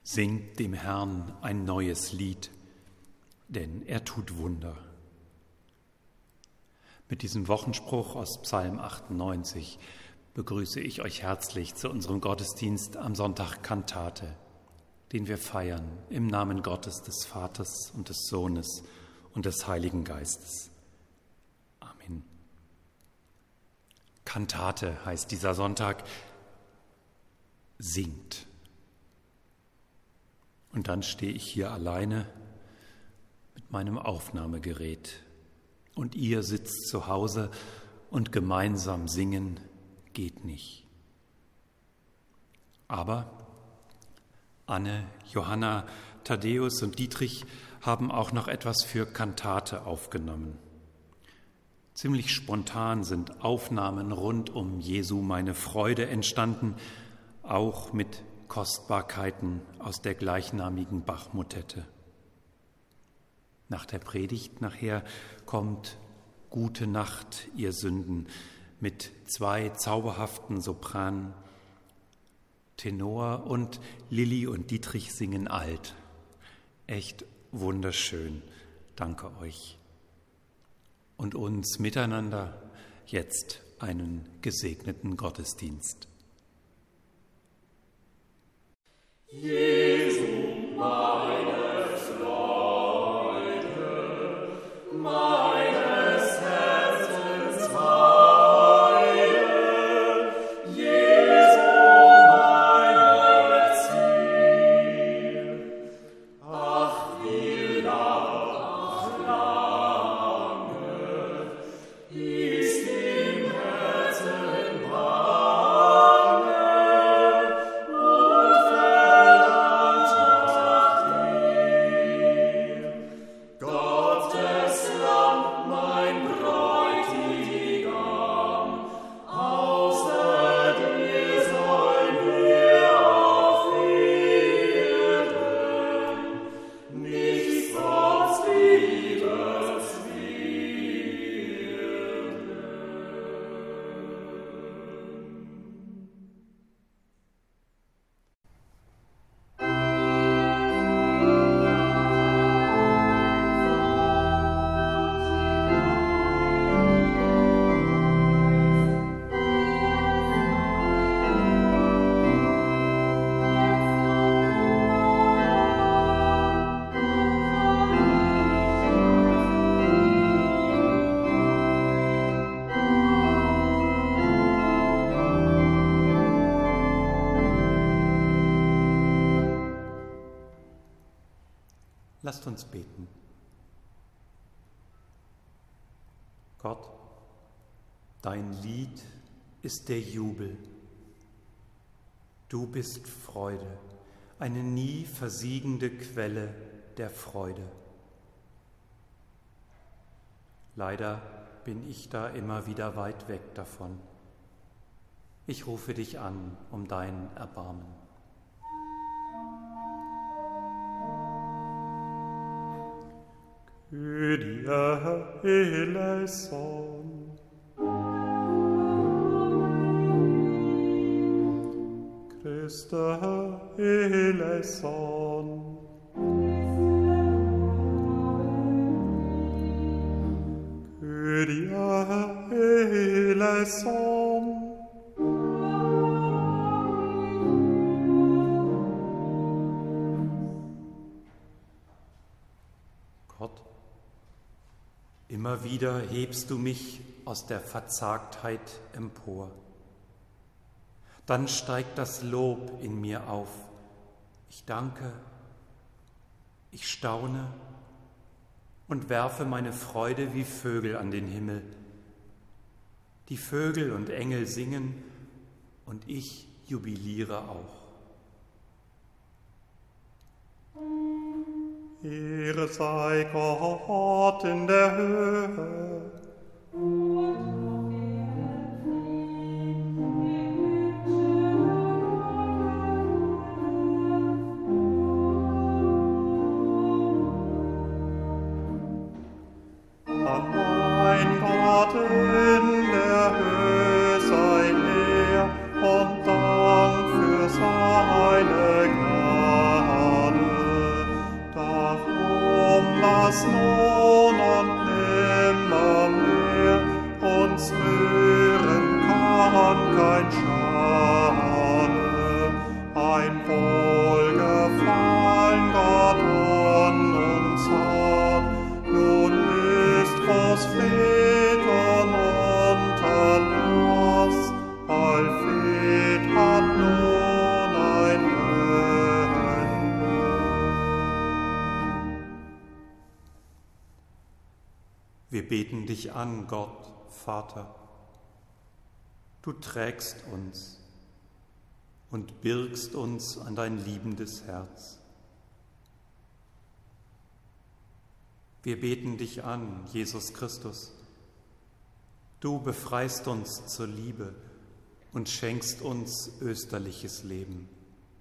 Singt dem Herrn ein neues Lied, denn er tut Wunder. Mit diesem Wochenspruch aus Psalm 98 begrüße ich euch herzlich zu unserem Gottesdienst am Sonntag Kantate, den wir feiern im Namen Gottes, des Vaters und des Sohnes und des Heiligen Geistes. Amen. Kantate heißt dieser Sonntag, singt. Und dann stehe ich hier alleine mit meinem Aufnahmegerät und ihr sitzt zu Hause und gemeinsam singen geht nicht. Aber Anne, Johanna, Thaddäus und Dietrich haben auch noch etwas für Kantate aufgenommen. Ziemlich spontan sind Aufnahmen rund um Jesu meine Freude entstanden, auch mit Kostbarkeiten aus der gleichnamigen Bach-Motette. Nach der Predigt nachher kommt Gute Nacht, ihr Sünden, mit 2 zauberhaften Sopranen. Tenor und Lilli und Dietrich singen alt. Echt wunderschön. Danke euch. Und uns miteinander jetzt einen gesegneten Gottesdienst. Jesu, meine Freude, meines Herzens Weide, Jesu, mein Ziel. Ach, wie lange ist im Herzen bange und verlangt nach dir. Gottes Lamm, mein Bräutigam, außer dir sollen wir auf Erden nichts sonst liebenswerten. Lasst uns beten. Gott, dein Lied ist der Jubel. Du bist Freude, eine nie versiegende Quelle der Freude. Leider bin ich da immer wieder weit weg davon. Ich rufe dich an um dein Erbarmen. Kyrie eleison. Christe eleison. Kyrie eleison. Gott, immer wieder hebst du mich aus der Verzagtheit empor. Dann steigt das Lob in mir auf. Ich danke, ich staune und werfe meine Freude wie Vögel an den Himmel. Die Vögel und Engel singen und ich jubiliere auch. Ehre sei Gott in der Höhe. Mein Gott in der Höhe sei Ehre und Dank für seine Gnade. beten dich an, Gott, Vater. Du trägst uns und birgst uns an dein liebendes Herz. Wir beten dich an, Jesus Christus. Du befreist uns zur Liebe und schenkst uns österliches Leben.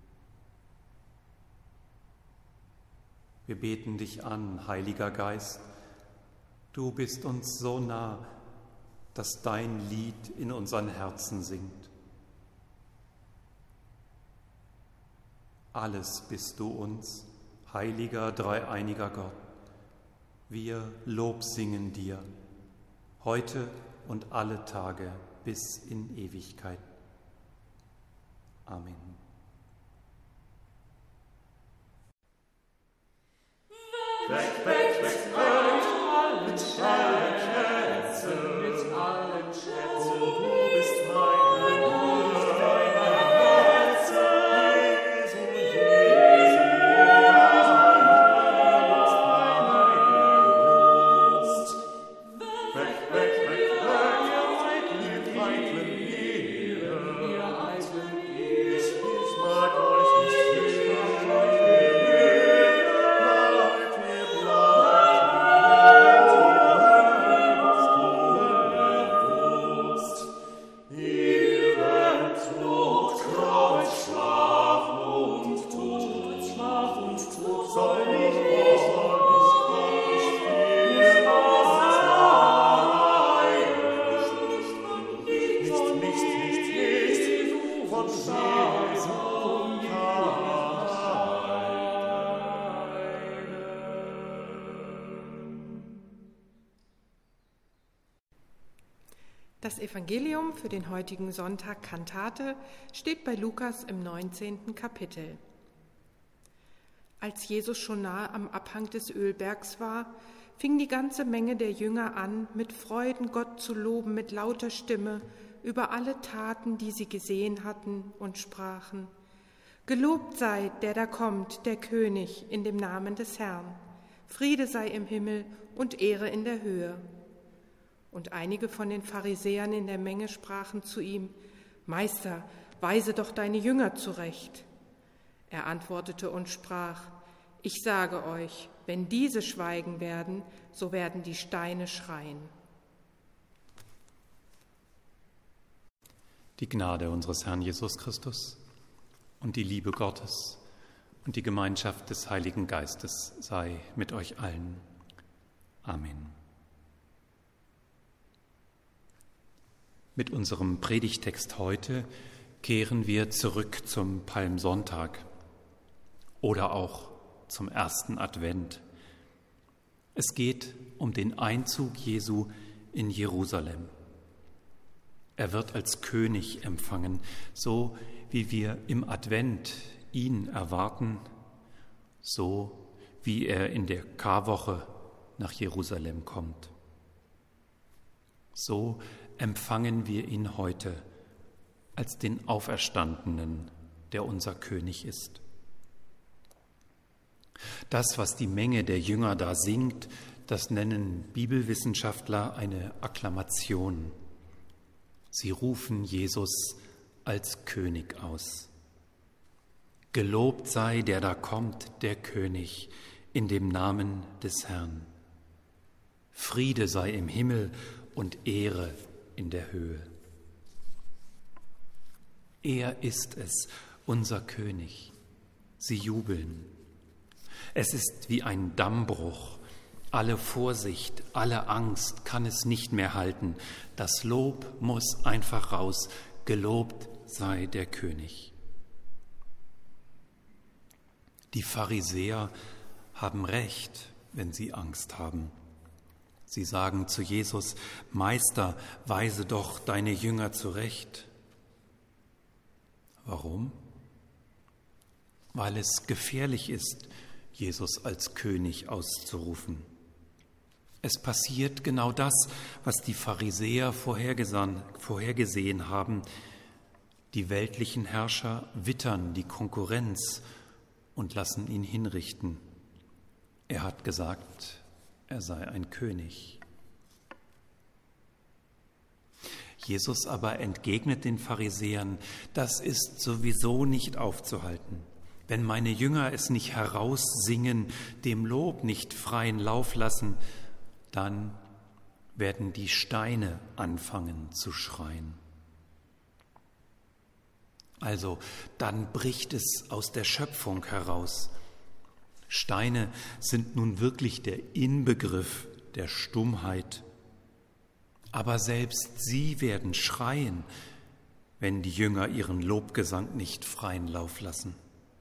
Wir beten dich an, Heiliger Geist. Du bist uns so nah, dass dein Lied in unseren Herzen singt. Alles bist du uns, heiliger, dreieiniger Gott. Wir Lob singen dir, heute und alle Tage bis in Ewigkeit. Amen. Weg, weg, weg, weg, allen Schätzen, mit allen Schätzen, du bist meine Herze, Jesu, weg, weg, weg, ihr eitlen Ehre, ich mag euch nicht Das Evangelium für den heutigen Sonntag Kantate steht bei Lukas im 19. Kapitel. Als Jesus schon nahe am Abhang des Ölbergs war, fing die ganze Menge der Jünger an, mit Freuden Gott zu loben mit lauter Stimme über alle Taten, die sie gesehen hatten, und sprachen: Gelobt sei, der da kommt, der König, in dem Namen des Herrn. Friede sei im Himmel und Ehre in der Höhe. Und einige von den Pharisäern in der Menge sprachen zu ihm: Meister, weise doch deine Jünger zurecht. Er antwortete und sprach: Ich sage euch, wenn diese schweigen werden, so werden die Steine schreien. Die Gnade unseres Herrn Jesus Christus und die Liebe Gottes und die Gemeinschaft des Heiligen Geistes sei mit euch allen. Amen. Mit unserem Predigtext heute kehren wir zurück zum Palmsonntag oder auch zum ersten Advent. Es geht um den Einzug Jesu in Jerusalem. Er wird als König empfangen, so wie wir im Advent ihn erwarten, so wie er in der Karwoche nach Jerusalem kommt. So empfangen wir ihn heute als den Auferstandenen, der unser König ist. Das, was die Menge der Jünger da singt, das nennen Bibelwissenschaftler eine Akklamation. Sie rufen Jesus als König aus. Gelobt sei, der da kommt, der König, in dem Namen des Herrn. Friede sei im Himmel und Ehre in der Höhe. Er ist es, unser König. Sie jubeln. Es ist wie ein Dammbruch. Alle Vorsicht, alle Angst kann es nicht mehr halten. Das Lob muss einfach raus. Gelobt sei der König. Die Pharisäer haben recht, wenn sie Angst haben. Sie sagen zu Jesus: Meister, weise doch deine Jünger zurecht. Warum? Weil es gefährlich ist, Jesus als König auszurufen. Es passiert genau das, was die Pharisäer vorhergesehen haben. Die weltlichen Herrscher wittern die Konkurrenz und lassen ihn hinrichten. Er hat gesagt, er sei ein König. Jesus aber entgegnet den Pharisäern, das ist sowieso nicht aufzuhalten. Wenn meine Jünger es nicht heraussingen, dem Lob nicht freien Lauf lassen, dann werden die Steine anfangen zu schreien. Also, dann bricht es aus der Schöpfung heraus. Steine sind nun wirklich der Inbegriff der Stummheit. Aber selbst sie werden schreien, wenn die Jünger ihren Lobgesang nicht freien Lauf lassen.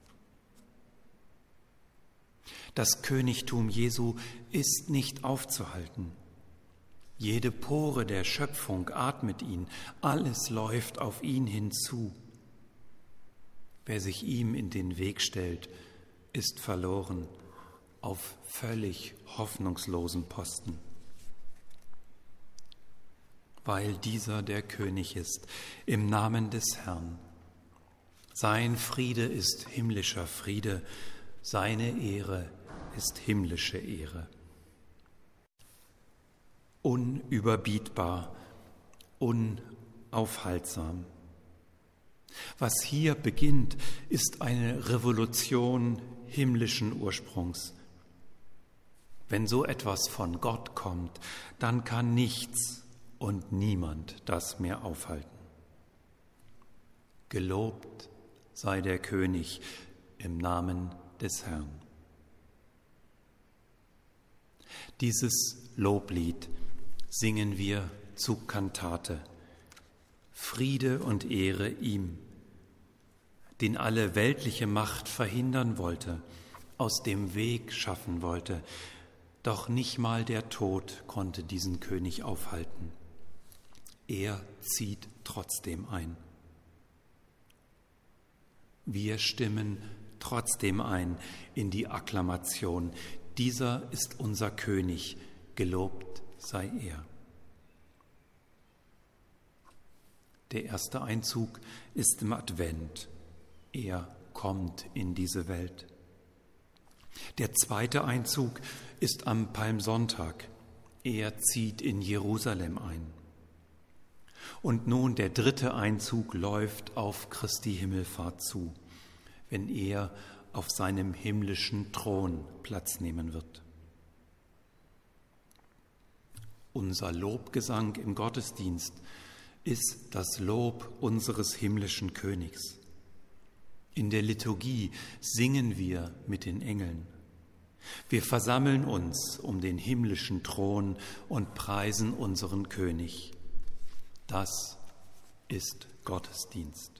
Das Königtum Jesu ist nicht aufzuhalten. Jede Pore der Schöpfung atmet ihn, alles läuft auf ihn hinzu. Wer sich ihm in den Weg stellt, ist verloren auf völlig hoffnungslosen Posten. Weil dieser der König ist, im Namen des Herrn. Sein Friede ist himmlischer Friede, seine Ehre ist himmlische Ehre. Unüberbietbar, unaufhaltsam. Was hier beginnt, ist eine Revolution himmlischen Ursprungs. Wenn so etwas von Gott kommt, dann kann nichts und niemand das mehr aufhalten. Gelobt sei der König im Namen des Herrn. Dieses Loblied singen wir zu Kantate. Friede und Ehre ihm, den alle weltliche Macht verhindern wollte, aus dem Weg schaffen wollte. Doch nicht mal der Tod konnte diesen König aufhalten. Er zieht trotzdem ein. Wir stimmen trotzdem ein in die Akklamation. Dieser ist unser König, gelobt sei er. Der erste Einzug ist im Advent. Er kommt in diese Welt. Der zweite Einzug ist am Palmsonntag. Er zieht in Jerusalem ein. Und nun der dritte Einzug läuft auf Christi Himmelfahrt zu, wenn er auf seinem himmlischen Thron Platz nehmen wird. Unser Lobgesang im Gottesdienst ist das Lob unseres himmlischen Königs. In der Liturgie singen wir mit den Engeln. Wir versammeln uns um den himmlischen Thron und preisen unseren König. Das ist Gottesdienst.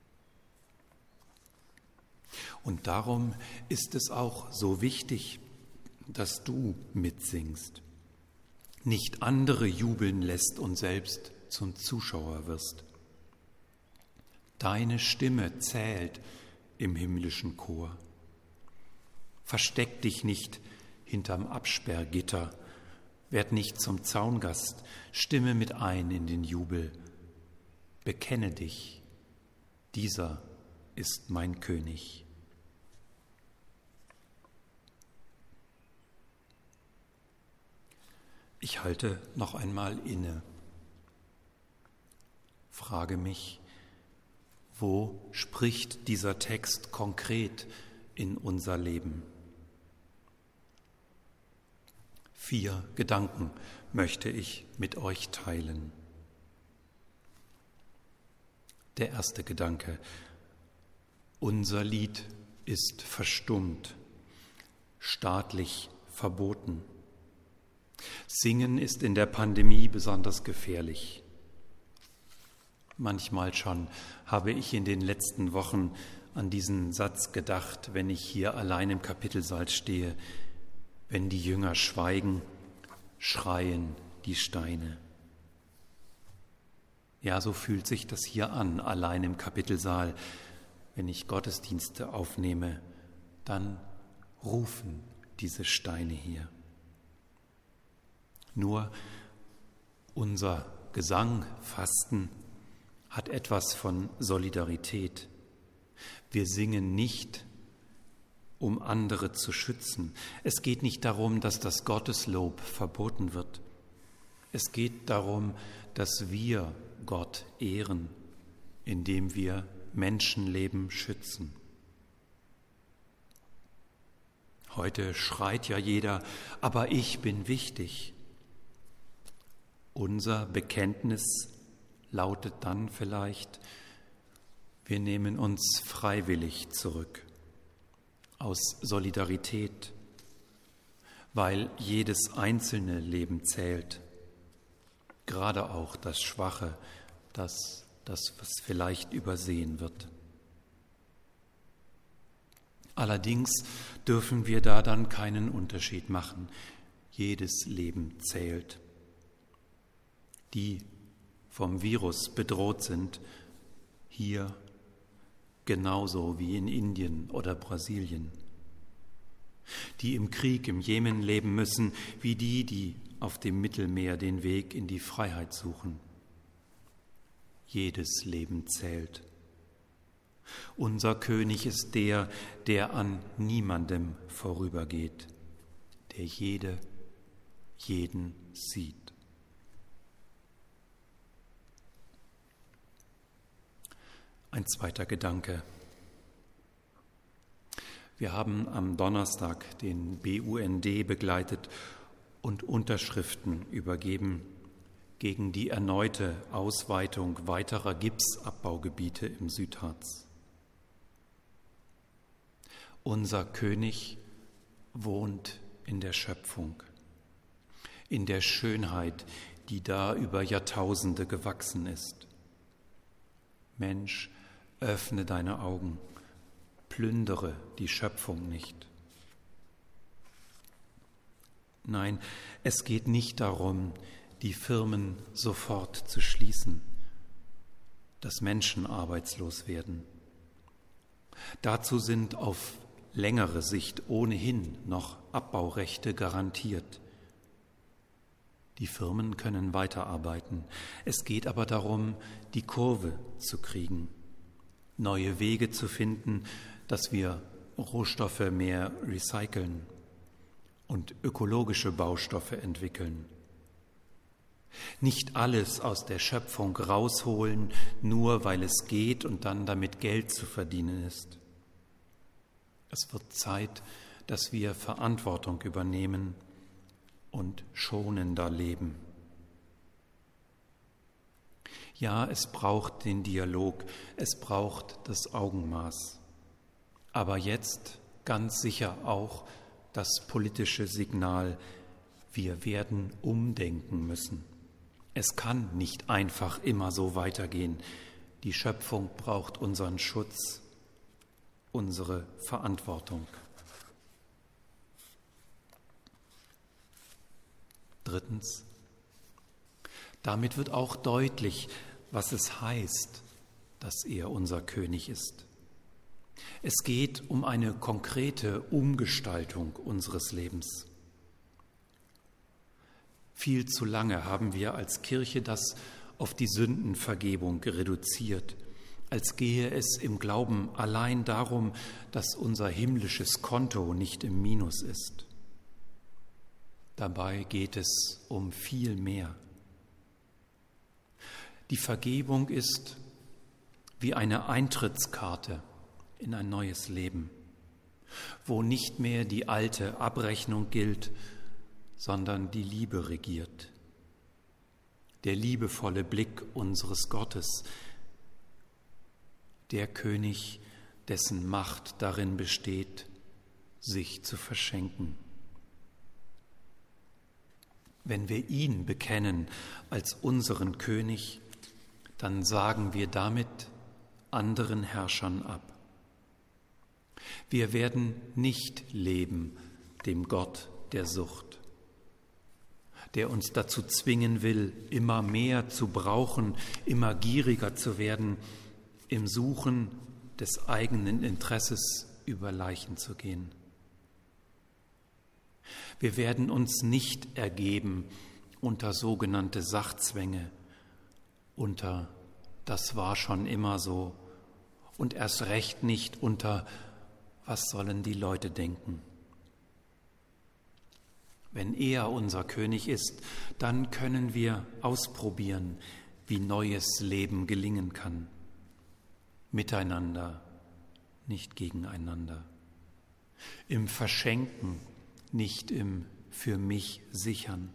Und darum ist es auch so wichtig, dass du mitsingst, nicht andere jubeln lässt und selbst zum Zuschauer wirst. Deine Stimme zählt im himmlischen Chor. Versteck dich nicht hinterm Absperrgitter, werd nicht zum Zaungast, stimme mit ein in den Jubel. Bekenne dich, dieser ist mein König. Ich halte noch einmal inne, frage mich, wo spricht dieser Text konkret in unser Leben? 4 Gedanken möchte ich mit euch teilen. Der erste Gedanke: Unser Lied ist verstummt, staatlich verboten. Singen ist in der Pandemie besonders gefährlich. Manchmal schon habe ich in den letzten Wochen an diesen Satz gedacht, wenn ich hier allein im Kapitelsaal stehe: Wenn die Jünger schweigen, schreien die Steine. Ja, so fühlt sich das hier an, allein im Kapitelsaal. Wenn ich Gottesdienste aufnehme, dann rufen diese Steine hier. Nur unser Gesang, Fasten, hat etwas von Solidarität. Wir singen nicht, um andere zu schützen. Es geht nicht darum, dass das Gotteslob verboten wird. Es geht darum, dass wir Gott ehren, indem wir Menschenleben schützen. Heute schreit ja jeder, aber ich bin wichtig. Unser Bekenntnis lautet dann vielleicht, wir nehmen uns freiwillig zurück, aus Solidarität, weil jedes einzelne Leben zählt, gerade auch das Schwache, das, was vielleicht übersehen wird. Allerdings dürfen wir da dann keinen Unterschied machen. Jedes Leben zählt. Die vom Virus bedroht sind, hier genauso wie in Indien oder Brasilien. Die im Krieg im Jemen leben müssen, wie die auf dem Mittelmeer den Weg in die Freiheit suchen. Jedes Leben zählt. Unser König ist der, der an niemandem vorübergeht, der jeden sieht. Ein zweiter Gedanke. Wir haben am Donnerstag den BUND begleitet und Unterschriften übergeben gegen die erneute Ausweitung weiterer Gipsabbaugebiete im Südharz. Unser König wohnt in der Schöpfung, in der Schönheit, die da über Jahrtausende gewachsen ist. Mensch, öffne deine Augen, plündere die Schöpfung nicht. Nein, es geht nicht darum, die Firmen sofort zu schließen, dass Menschen arbeitslos werden. Dazu sind auf längere Sicht ohnehin noch Abbaurechte garantiert. Die Firmen können weiterarbeiten. Es geht aber darum, die Kurve zu kriegen, neue Wege zu finden, dass wir Rohstoffe mehr recyceln und ökologische Baustoffe entwickeln. Nicht alles aus der Schöpfung rausholen, nur weil es geht und dann damit Geld zu verdienen ist. Es wird Zeit, dass wir Verantwortung übernehmen und schonender leben. Ja, es braucht den Dialog, es braucht das Augenmaß, aber jetzt ganz sicher auch das politische Signal, wir werden umdenken müssen. Es kann nicht einfach immer so weitergehen. Die Schöpfung braucht unseren Schutz, unsere Verantwortung. Drittens, damit wird auch deutlich, was es heißt, dass er unser König ist. Es geht um eine konkrete Umgestaltung unseres Lebens. Viel zu lange haben wir als Kirche das auf die Sündenvergebung reduziert, als gehe es im Glauben allein darum, dass unser himmlisches Konto nicht im Minus ist. Dabei geht es um viel mehr. Die Vergebung ist wie eine Eintrittskarte in ein neues Leben, wo nicht mehr die alte Abrechnung gilt, sondern die Liebe regiert. Der liebevolle Blick unseres Gottes, der König, dessen Macht darin besteht, sich zu verschenken. Wenn wir ihn bekennen als unseren König, dann sagen wir damit anderen Herrschern ab. Wir werden nicht leben dem Gott der Sucht, der uns dazu zwingen will, immer mehr zu brauchen, immer gieriger zu werden, im Suchen des eigenen Interesses über Leichen zu gehen. Wir werden uns nicht ergeben unter sogenannte Sachzwänge, unter das war schon immer so und erst recht nicht unter was sollen die Leute denken. Wenn er unser König ist, dann können wir ausprobieren, wie neues Leben gelingen kann. Miteinander, nicht gegeneinander. Im Verschenken, nicht im für mich sichern.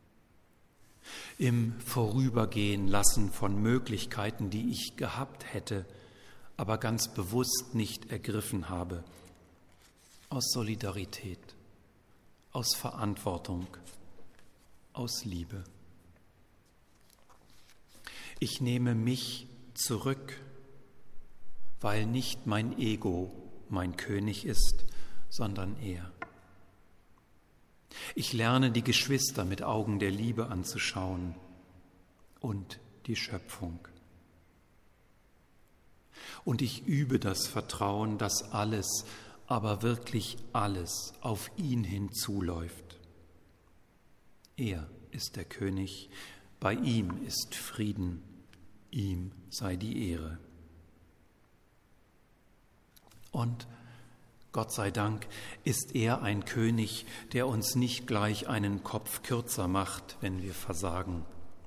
Im Vorübergehen lassen von Möglichkeiten, die ich gehabt hätte, aber ganz bewusst nicht ergriffen habe. Aus Solidarität, aus Verantwortung, aus Liebe. Ich nehme mich zurück, weil nicht mein Ego mein König ist, sondern er. Ich lerne die Geschwister mit Augen der Liebe anzuschauen und die Schöpfung. Und ich übe das Vertrauen, dass alles, aber wirklich alles auf ihn hinzuläuft. Er ist der König, bei ihm ist Frieden, ihm sei die Ehre. Und Gott sei Dank ist er ein König, der uns nicht gleich einen Kopf kürzer macht, wenn wir versagen.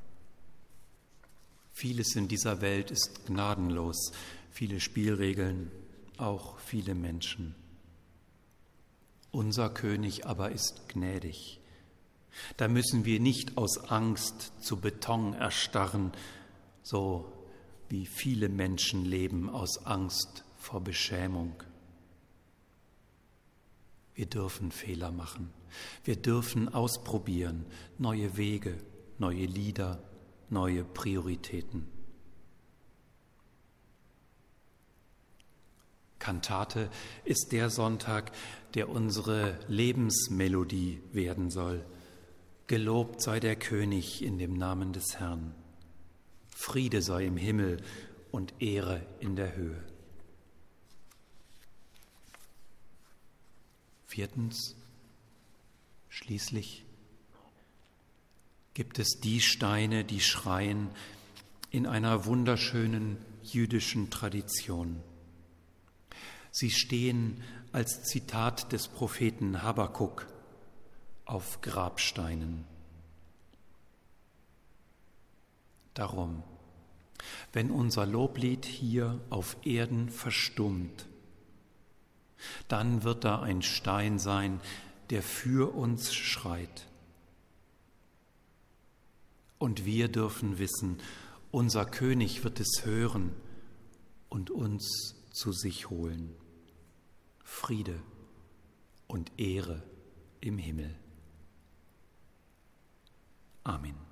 Vieles in dieser Welt ist gnadenlos, viele Spielregeln, auch viele Menschen. Unser König aber ist gnädig. Da müssen wir nicht aus Angst zu Beton erstarren, so wie viele Menschen leben aus Angst vor Beschämung. Wir dürfen Fehler machen. Wir dürfen ausprobieren, neue Wege, neue Lieder, neue Prioritäten. Kantate ist der Sonntag, der unsere Lebensmelodie werden soll. Gelobt sei der König in dem Namen des Herrn. Friede sei im Himmel und Ehre in der Höhe. Viertens, schließlich gibt es die Steine, die schreien in einer wunderschönen jüdischen Tradition. Sie stehen als Zitat des Propheten Habakuk auf Grabsteinen. Darum, wenn unser Loblied hier auf Erden verstummt, dann wird da ein Stein sein, der für uns schreit. Und wir dürfen wissen, unser König wird es hören und uns zu sich holen. Friede und Ehre im Himmel. Amen.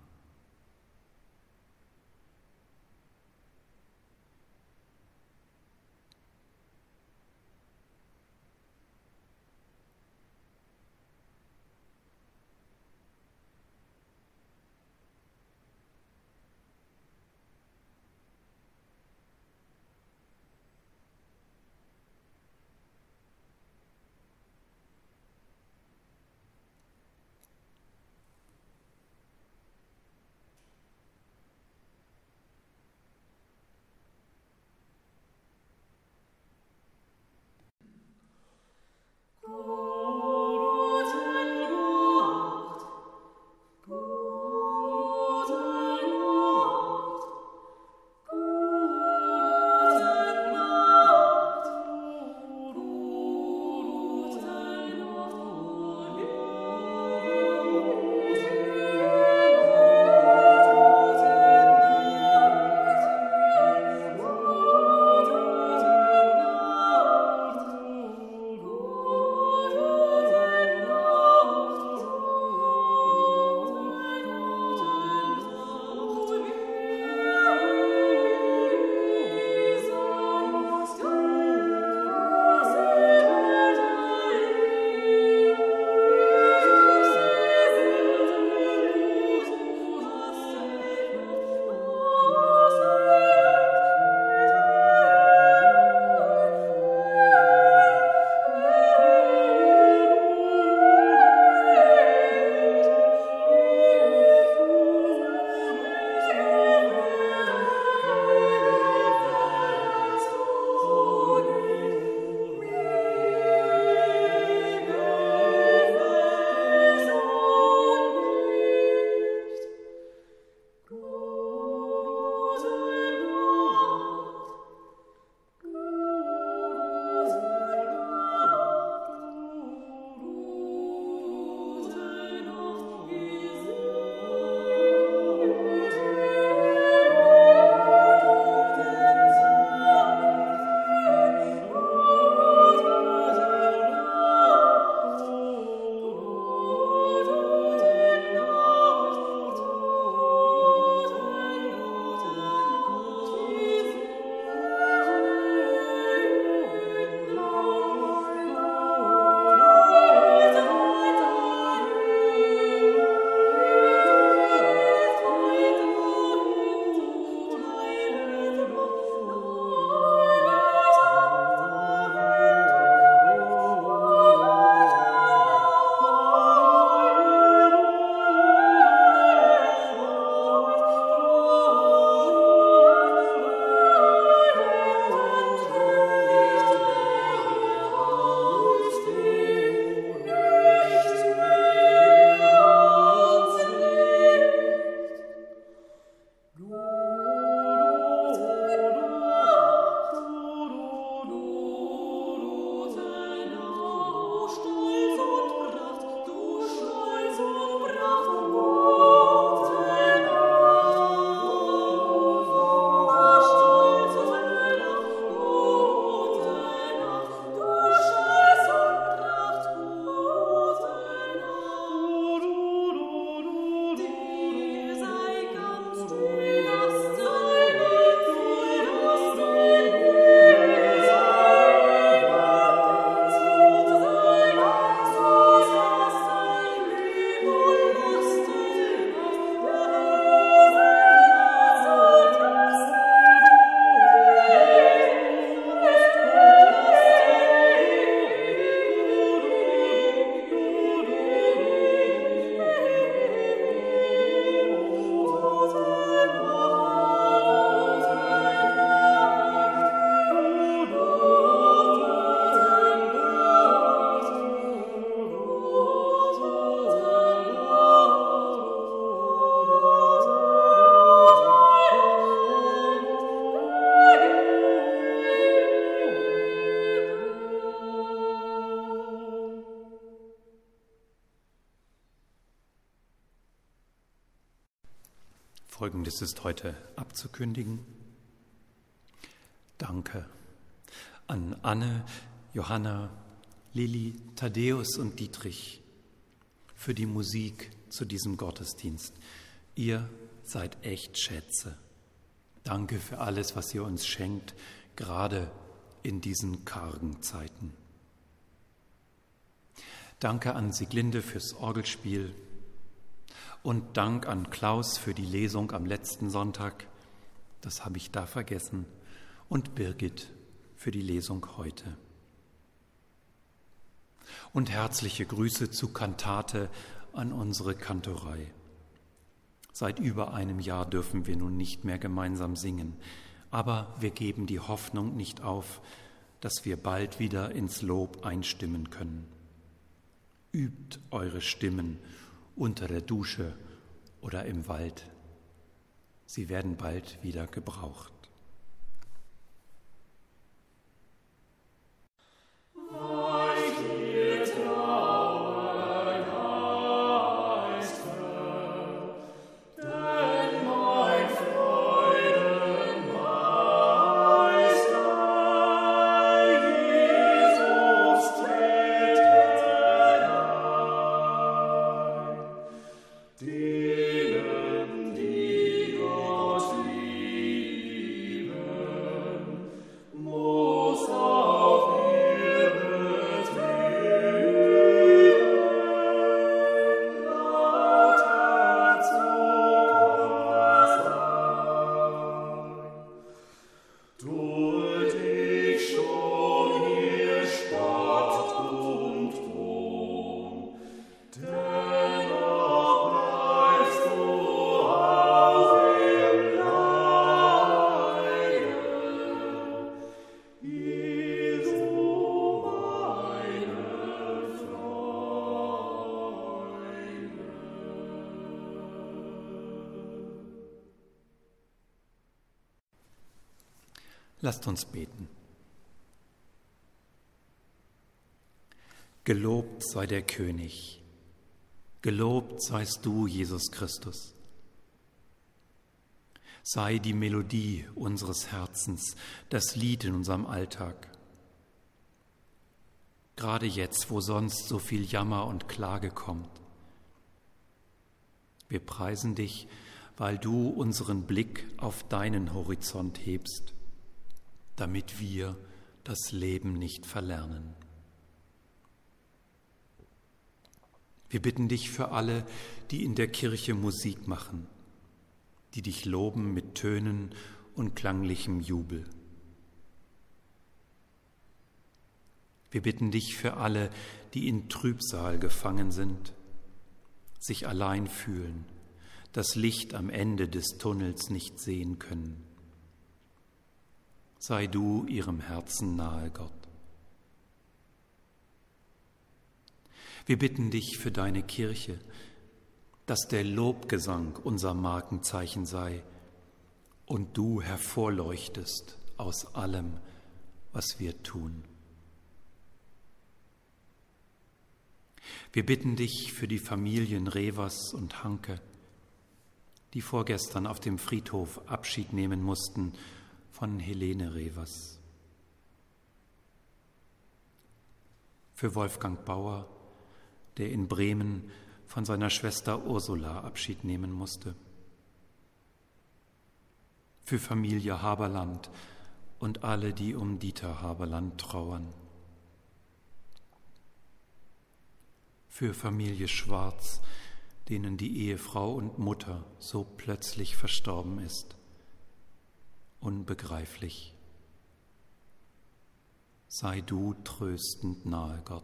Folgendes ist heute abzukündigen. Danke an Anne, Johanna, Lilli, Thaddäus und Dietrich für die Musik zu diesem Gottesdienst. Ihr seid echt Schätze. Danke für alles, was ihr uns schenkt, gerade in diesen kargen Zeiten. Danke an Sieglinde fürs Orgelspiel und Dank an Klaus für die Lesung am letzten Sonntag, das habe ich da vergessen, und Birgit für die Lesung heute. Und herzliche Grüße zu Kantate an unsere Kantorei. Seit über einem Jahr dürfen wir nun nicht mehr gemeinsam singen, aber wir geben die Hoffnung nicht auf, dass wir bald wieder ins Lob einstimmen können. Übt eure Stimmen unter der Dusche oder im Wald. Sie werden bald wieder gebraucht. Lasst uns beten. Gelobt sei der König, gelobt seist du, Jesus Christus. Sei die Melodie unseres Herzens, das Lied in unserem Alltag. Gerade jetzt, wo sonst so viel Jammer und Klage kommt. Wir preisen dich, weil du unseren Blick auf deinen Horizont hebst, damit wir das Leben nicht verlernen. Wir bitten dich für alle, die in der Kirche Musik machen, die dich loben mit Tönen und klanglichem Jubel. Wir bitten dich für alle, die in Trübsal gefangen sind, sich allein fühlen, das Licht am Ende des Tunnels nicht sehen können. Sei du ihrem Herzen nahe, Gott. Wir bitten dich für deine Kirche, dass der Lobgesang unser Markenzeichen sei und du hervorleuchtest aus allem, was wir tun. Wir bitten dich für die Familien Revers und Hanke, die vorgestern auf dem Friedhof Abschied nehmen mussten von Helene Revers. Für Wolfgang Bauer, der in Bremen von seiner Schwester Ursula Abschied nehmen musste. Für Familie Haberland und alle, die um Dieter Haberland trauern. Für Familie Schwarz, denen die Ehefrau und Mutter so plötzlich verstorben ist. Unbegreiflich. Sei du tröstend nahe, Gott.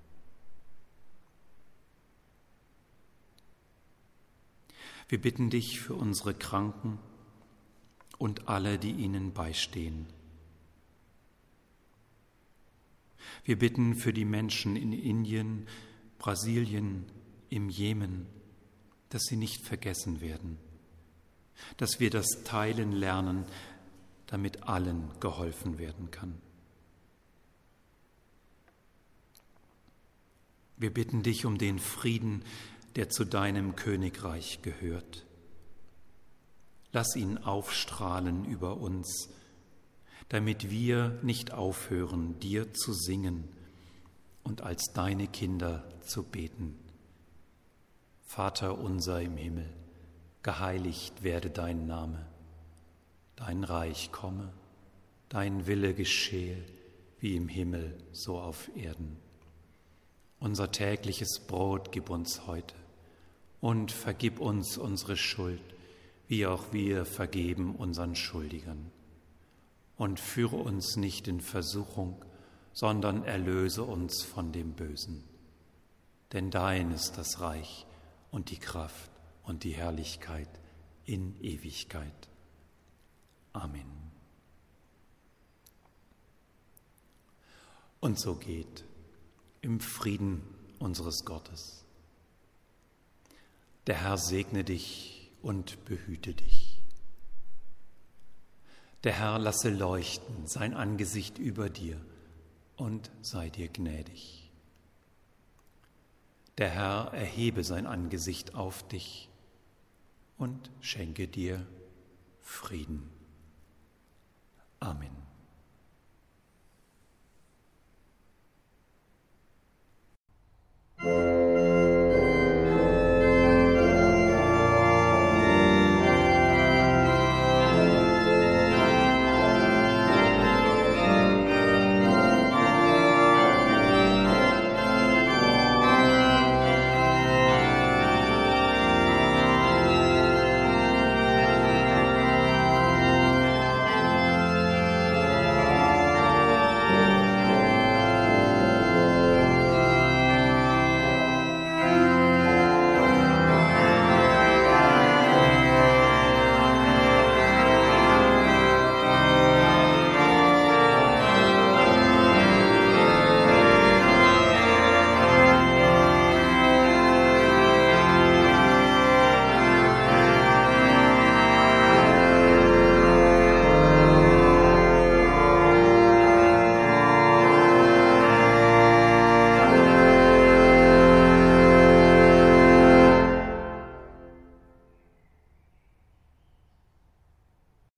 Wir bitten dich für unsere Kranken und alle, die ihnen beistehen. Wir bitten für die Menschen in Indien, Brasilien, im Jemen, dass sie nicht vergessen werden, dass wir das Teilen lernen, damit allen geholfen werden kann. Wir bitten dich um den Frieden, der zu deinem Königreich gehört. lass ihn aufstrahlen über uns, damit wir nicht aufhören, dir zu singen und als deine Kinder zu beten. Vater unser im Himmel, geheiligt werde dein Name, dein Reich komme, dein Wille geschehe, wie im Himmel, so auf Erden. Unser tägliches Brot gib uns heute und vergib uns unsere Schuld, wie auch wir vergeben unseren Schuldigern. Und führe uns nicht in Versuchung, sondern erlöse uns von dem Bösen. Denn dein ist das Reich und die Kraft und die Herrlichkeit in Ewigkeit. Amen. Und so geht im Frieden unseres Gottes. Der Herr segne dich und behüte dich. Der Herr lasse leuchten sein Angesicht über dir und sei dir gnädig. Der Herr erhebe sein Angesicht auf dich und schenke dir Frieden. Amen.